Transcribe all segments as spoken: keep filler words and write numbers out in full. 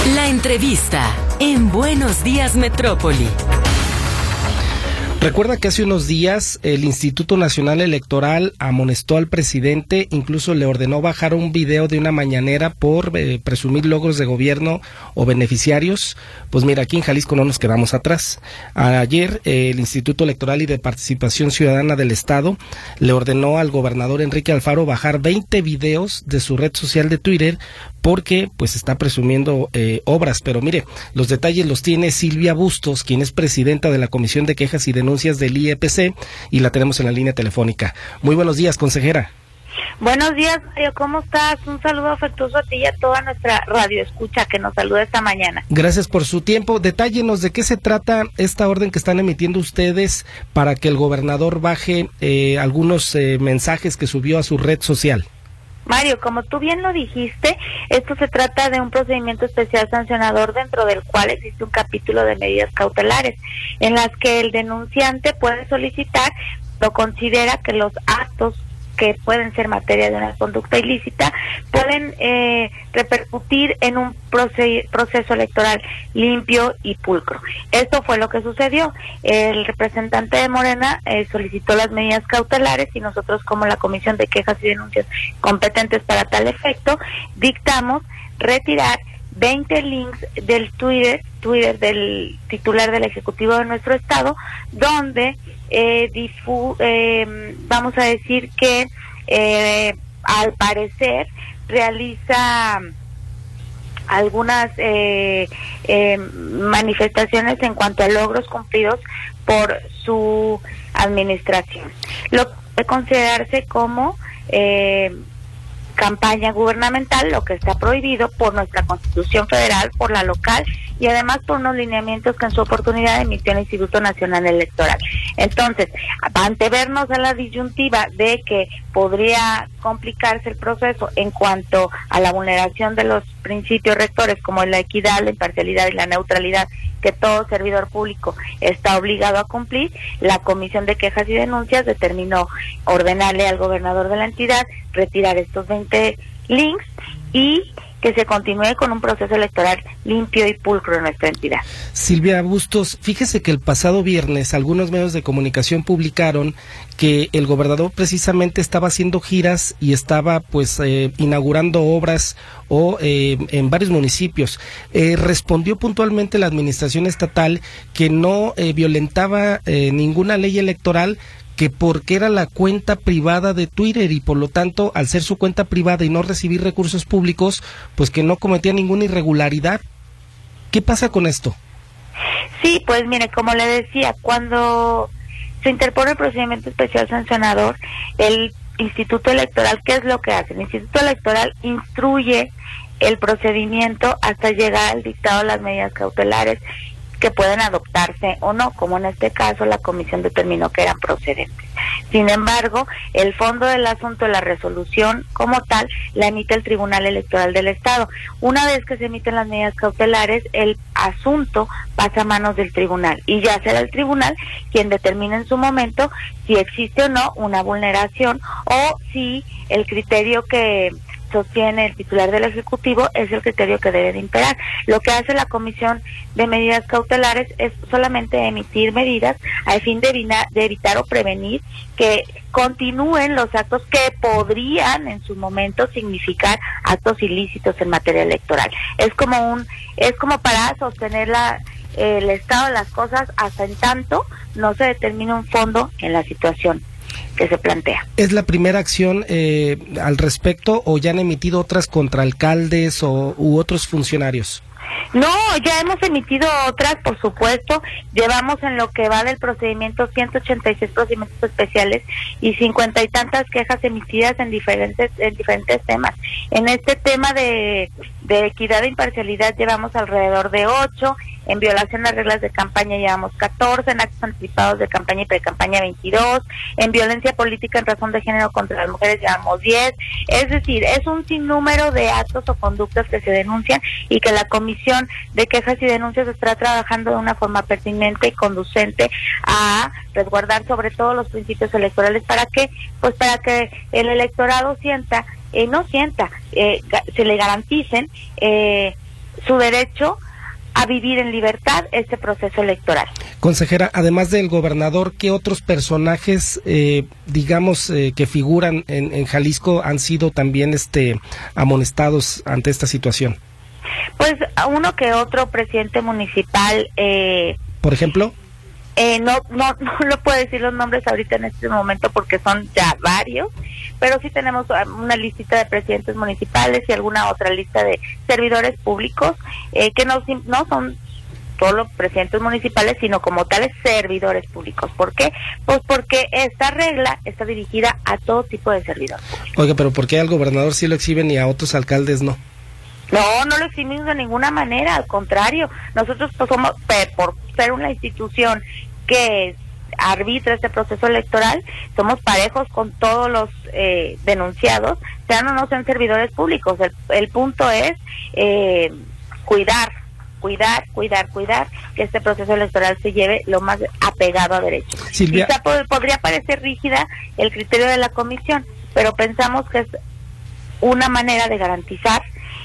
La entrevista en Buenos Días Metrópoli. Recuerda que hace unos días el Instituto Nacional Electoral amonestó al presidente, incluso le ordenó bajar un video de una mañanera por eh, presumir logros de gobierno o beneficiarios. Pues mira, aquí en Jalisco no nos quedamos atrás. Ayer eh, el Instituto Electoral y de Participación Ciudadana del Estado le ordenó al gobernador Enrique Alfaro bajar veinte videos de su red social de Twitter porque pues está presumiendo eh, obras. Pero mire, los detalles los tiene Silvia Bustos, quien es presidenta de la Comisión de Quejas y Denuncias del I E P C, y la tenemos en la línea telefónica. Muy buenos días, consejera. Buenos días, Mario, ¿cómo estás? Un saludo afectuoso a ti y a toda nuestra radio escucha que nos saluda esta mañana. Gracias por su tiempo. Detállenos de qué se trata esta orden que están emitiendo ustedes para que el gobernador baje eh, algunos eh, mensajes que subió a su red social. Mario, como tú bien lo dijiste, esto se trata de un procedimiento especial sancionador dentro del cual existe un capítulo de medidas cautelares en las que el denunciante puede solicitar o considera que los actos que pueden ser materia de una conducta ilícita pueden eh, repercutir en un proce- proceso electoral limpio y pulcro. Esto fue lo que sucedió. El representante de Morena eh, solicitó las medidas cautelares y nosotros, como la Comisión de Quejas y Denuncias competentes para tal efecto, dictamos retirar veinte links del Twitter, Twitter del titular del Ejecutivo de nuestro estado, donde eh, difu eh, vamos a decir que eh, al parecer realiza algunas eh, eh, manifestaciones en cuanto a logros cumplidos por su administración, lo que puede considerarse como eh, campaña gubernamental, lo que está prohibido por nuestra Constitución Federal, por la local y además por unos lineamientos que en su oportunidad emitió el Instituto Nacional Electoral. Entonces, ante vernos a la disyuntiva de que podría complicarse el proceso en cuanto a la vulneración de los principios rectores como la equidad, la imparcialidad y la neutralidad que todo servidor público está obligado a cumplir, la Comisión de Quejas y Denuncias determinó ordenarle al gobernador de la entidad retirar estos veinte links y que se continúe con un proceso electoral limpio y pulcro en nuestra entidad. Silvia Bustos, fíjese que el pasado viernes algunos medios de comunicación publicaron que el gobernador precisamente estaba haciendo giras y estaba pues eh, inaugurando obras o eh, en varios municipios. Eh, respondió puntualmente la administración estatal que no eh, violentaba eh, ninguna ley electoral, que porque era la cuenta privada de Twitter y por lo tanto, al ser su cuenta privada y no recibir recursos públicos, pues que no cometía ninguna irregularidad. ¿Qué pasa con esto? Sí, pues mire, como le decía, cuando se interpone el procedimiento especial sancionador, el Instituto Electoral, ¿qué es lo que hace? El Instituto Electoral instruye el procedimiento hasta llegar al dictado de las medidas cautelares que pueden adoptarse o no, como en este caso la comisión determinó que eran procedentes. Sin embargo, el fondo del asunto, la resolución como tal, la emite el Tribunal Electoral del Estado. Una vez que se emiten las medidas cautelares, el asunto pasa a manos del tribunal y ya será el tribunal quien determine en su momento si existe o no una vulneración o si el criterio que sostiene el titular del Ejecutivo es el criterio que debe de imperar. Lo que hace la Comisión de Medidas Cautelares es solamente emitir medidas a fin de, de evitar o prevenir que continúen los actos que podrían en su momento significar actos ilícitos en materia electoral. Es como un, es como para sostener la el estado de las cosas hasta en tanto no se determina un fondo en la situación que se plantea. ¿Es la primera acción eh, al respecto o ya han emitido otras contra alcaldes o u otros funcionarios? No, ya hemos emitido otras, por supuesto. Llevamos en lo que va del procedimiento ciento ochenta y seis procedimientos especiales y cincuenta y tantas quejas emitidas en diferentes en diferentes temas. En este tema de, de equidad e imparcialidad llevamos alrededor de ocho. En violación a reglas de campaña llevamos catorce, en actos anticipados de campaña y precampaña veintidós, en violencia política en razón de género contra las mujeres llevamos diez, es decir, es un sinnúmero de actos o conductas que se denuncian y que la Comisión de Quejas y Denuncias está trabajando de una forma pertinente y conducente a resguardar sobre todo los principios electorales. ¿Para qué? Pues para que el electorado sienta, eh, no sienta, eh, se le garanticen eh, su derecho a vivir en libertad este proceso electoral. Consejera, además del gobernador, ¿qué otros personajes, eh, digamos, eh, que figuran en, en Jalisco han sido también este amonestados ante esta situación? Pues uno que otro presidente municipal. Eh, ¿Por ejemplo? Eh, no, no, no lo puedo decir los nombres ahorita en este momento porque son ya varios, pero sí tenemos una listita de presidentes municipales y alguna otra lista de servidores públicos eh, que no, no son solo presidentes municipales, sino como tales servidores públicos. ¿Por qué? Pues porque esta regla está dirigida a todo tipo de servidores públicos. Oiga, pero ¿por qué al gobernador sí lo exhiben y a otros alcaldes no? No, no lo exhibimos de ninguna manera, al contrario, nosotros pues somos, por ser una institución que arbitra este proceso electoral, somos parejos con todos los eh, denunciados, sean o no sean servidores públicos. El, el punto es eh, cuidar, cuidar, cuidar, cuidar que este proceso electoral se lleve lo más apegado a derecho. Silvia. Quizá pod- podría parecer rígida el criterio de la comisión, pero pensamos que es una manera de garantizar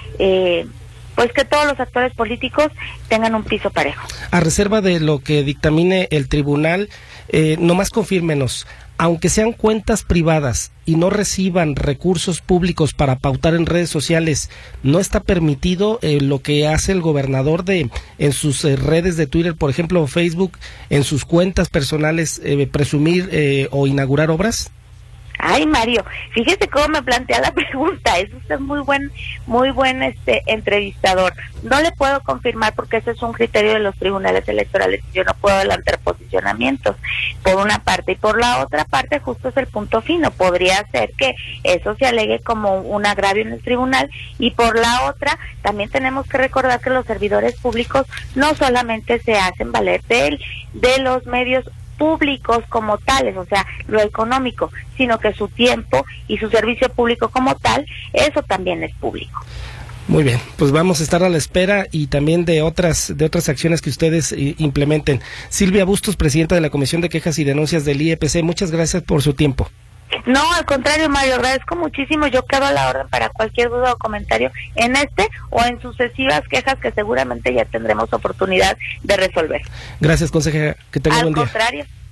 eh, pues que todos los actores políticos tengan un piso parejo. A reserva de lo que dictamine el tribunal, eh, nomás confírmenos, aunque sean cuentas privadas y no reciban recursos públicos para pautar en redes sociales, ¿no está permitido eh, lo que hace el gobernador de en sus eh, redes de Twitter, por ejemplo, o Facebook, en sus cuentas personales, eh, presumir eh, o inaugurar obras? Ay, Mario, fíjese cómo me plantea la pregunta. Es usted muy buen, muy buen este entrevistador. No le puedo confirmar porque ese es un criterio de los tribunales electorales. Yo no puedo adelantar posicionamientos, por una parte. Y por la otra parte, justo es el punto fino. Podría ser que eso se alegue como un agravio en el tribunal. Y por la otra, también tenemos que recordar que los servidores públicos no solamente se hacen valer de, él, de los medios públicos como tales, o sea, lo económico, sino que su tiempo y su servicio público como tal, eso también es público. Muy bien, pues vamos a estar a la espera y también de otras de otras acciones que ustedes eh, implementen. Silvia Bustos, presidenta de la Comisión de Quejas y Denuncias del I E P C, muchas gracias por su tiempo. No, al contrario, Mario, agradezco muchísimo. Yo quedo a la orden para cualquier duda o comentario en este o en sucesivas quejas que seguramente ya tendremos oportunidad de resolver. Gracias, consejera. Que tenga Al buen día. contrario.